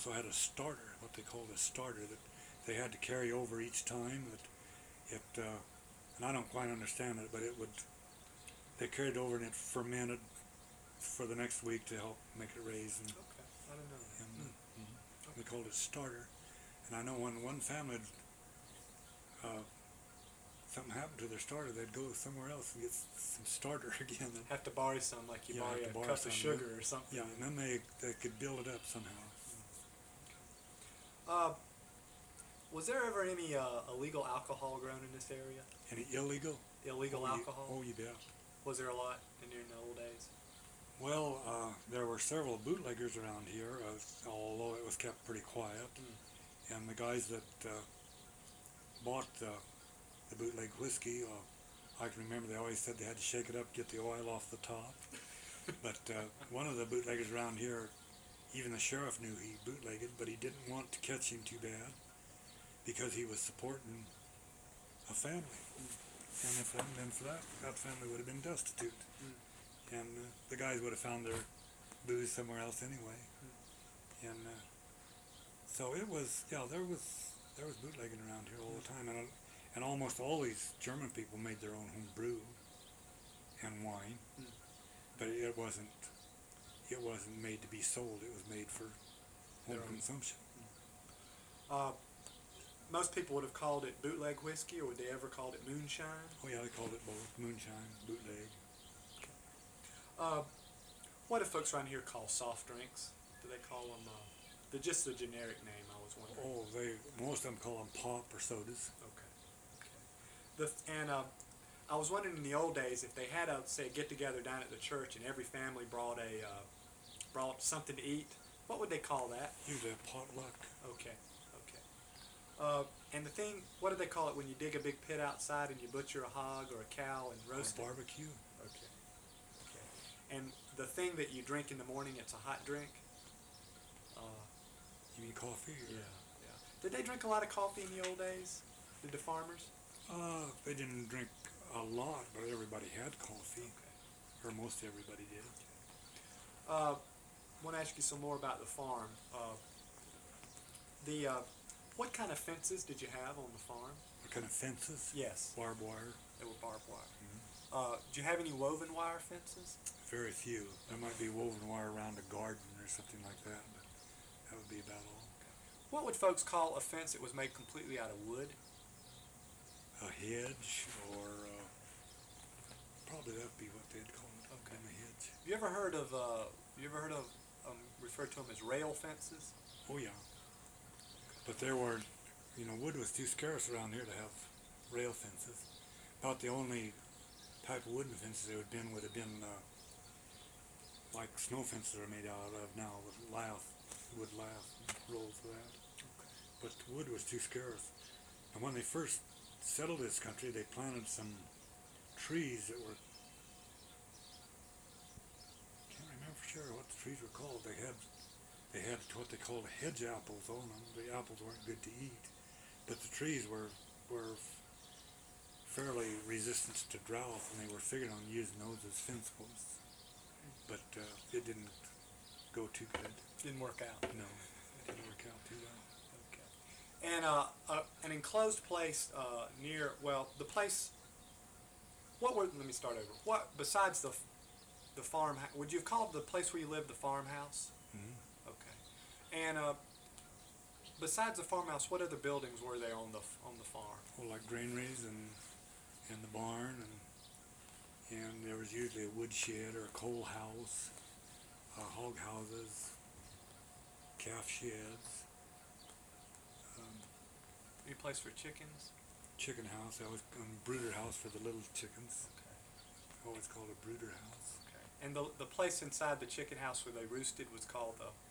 also had a starter, what they called a starter, that they had to carry over each time. That and I don't quite understand it, but they carried it over and it fermented for the next week to help make it raise. And, Okay, I didn't know that. they called it starter. And I know when one family, something happened to their starter, they'd go somewhere else and get some starter again. Have to borrow some, like you borrow a cup of sugar or something. Yeah, and then they could build it up somehow. Was there ever any illegal alcohol grown in this area? Any illegal? Illegal alcohol? Oh, you bet. Was there a lot in the old days? Well, there were several bootleggers around here, although it was kept pretty quiet. And the guys that bought the bootleg whiskey, I can remember they always said they had to shake it up, get the oil off the top. But one of the bootleggers around here, even the sheriff knew he bootlegged, but he didn't want to catch him too bad because he was supporting a family. And if it hadn't been for that, that family would have been destitute. And the guys would have found their booze somewhere else anyway. And so it was, there was bootlegging around here all the time. And almost all these German people made their own home brew and wine, but it wasn't made to be sold. It was made for home consumption. Most people would have called it bootleg whiskey, or would they ever called it moonshine? Oh yeah, they called it both, moonshine, bootleg. What do folks around here call soft drinks? Do they call them, just the generic name, I was wondering. Oh, most of them call them pop or sodas. Okay. I was wondering in the old days if they had a get-together down at the church and every family brought something to eat, what would they call that? Usually a potluck. Okay. And the thing, what do they call it when you dig a big pit outside and you butcher a hog or a cow and roast it? Barbecue. Okay. And the thing that you drink in the morning, it's a hot drink? You mean coffee? Yeah. Did they drink a lot of coffee in the old days? Did the farmers? They didn't drink a lot, but everybody had coffee. Or most everybody did. I want to ask you some more about the farm. What kind of fences did you have on the farm? What kind of fences? Yes. Barbed wire. They were barbed wire. Do you have any woven wire fences? Very few. There might be woven wire around a garden or something like that, but that would be about all. What would folks call a fence that was made completely out of wood? A hedge, or probably that would be what they'd call it. Okay. A hedge. You ever heard of referred to them as rail fences? Oh yeah. But there were, wood was too scarce around here to have rail fences. About the only type of wooden fences there would have been like snow fences are made out of now with wood lath rolls for that. Okay. But wood was too scarce. And when they first settled this country, they planted some trees that were, can't remember for sure what the trees were called. They had what they called hedge apples on them. The apples weren't good to eat, but the trees were fairly resistant to drought, and they were figuring on using those as fence posts. But it didn't go too good. Didn't work out. No, it didn't work out too well. Okay. And an enclosed place near, the place. Let me start over. What besides the farm? Would you have called the place where you lived the farmhouse? Mm-hmm. Okay. And besides the farmhouse, what other buildings were there on the farm? Well, like granaries and the barn, and there was usually a woodshed or a coal house, hog houses, calf sheds. Any place for chickens? Chicken house. That was a brooder house for the little chickens. Okay. Always called a brooder house. Okay. And the place inside the chicken house where they roosted was called the